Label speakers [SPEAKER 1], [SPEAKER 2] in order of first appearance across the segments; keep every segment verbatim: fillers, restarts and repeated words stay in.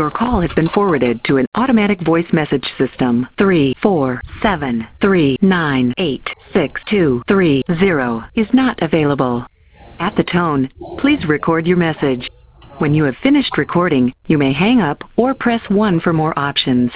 [SPEAKER 1] Your call has been forwarded to an automatic voice message system. three four seven three nine eight six two three zero is not available. At the tone, please record your message. When you have finished recording, you may hang up or press one for more options.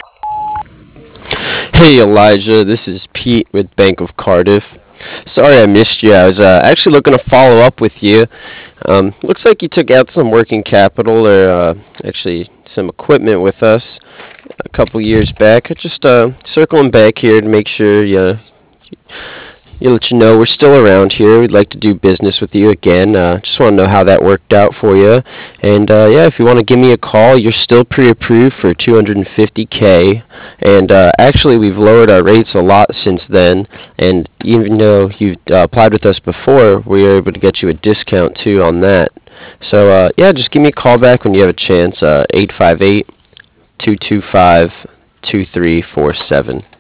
[SPEAKER 2] Hey Elijah, this is Pete with Bank of Cardiff. Sorry I missed you. I was uh, actually looking to follow up with you. Um, looks like you took out some working capital or uh, actually some equipment with us a couple years back. Just uh, circling back here to make sure you, you let you know we're still around here. We'd like to do business with you again. Uh, just want to know how that worked out for you. And uh, yeah, if you want to give me a call, you're still pre-approved for two hundred fifty K. And uh, actually, we've lowered our rates a lot since then. And even though you've uh, applied with us before, we were able to get you a discount too on that. So uh, yeah, just give me a call back when you have a chance. Uh, eight five eight, two two five, two three four seven.